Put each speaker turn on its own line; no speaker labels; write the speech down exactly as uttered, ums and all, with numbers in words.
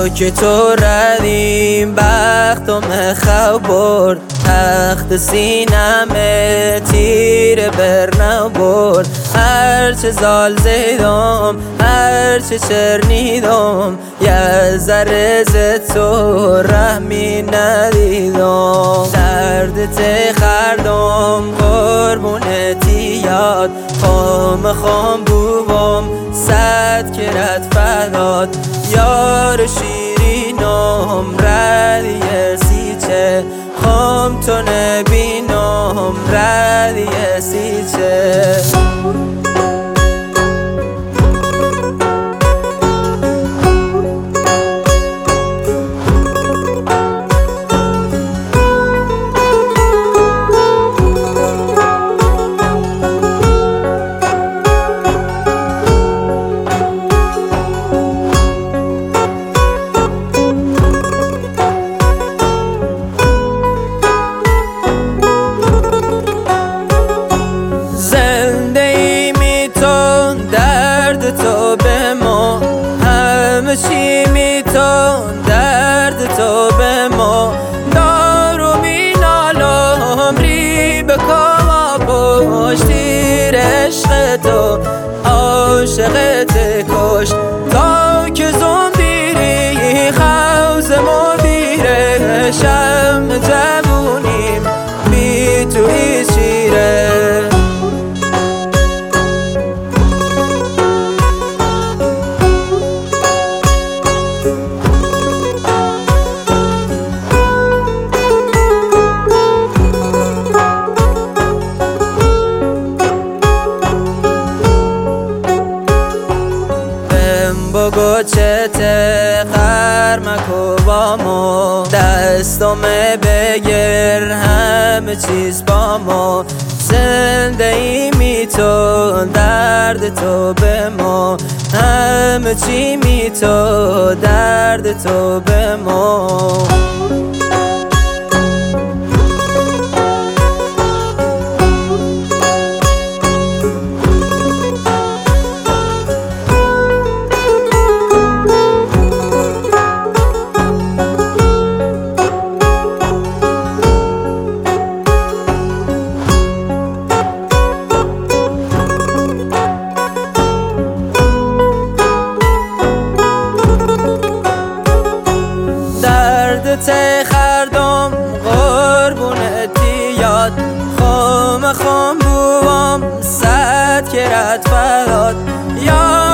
که تو ردیم بختم خواب برد، تخت سینمه تیر بر نبرد. هرچه زال زیدم هرچه چرنیدم، یه ذره ز تو رحمی ندیدم. دردت خردم قربونتی یاد، خام خام بوبم صد کرت فداد. یار شیرینم ردیه سیچه، خام تو نبینم ردیه سیچه. تو به ما همه چی میتون، درد تو به ما دارو مینالم. ری به کما پشتیر عشق تو عاشقت کش، تا که زنبیری خوز مبیره. شم جوونیم بی تو هیچ شیره. بگو چته خرمکو با ما، دستم بگیر همه چیز با ما. زنده ایمی تو درد تو به ما، همه چی می تو درد تو به ما. دردت خردم قربونتی یاد، خام خام بوام صد کرت فداد. یا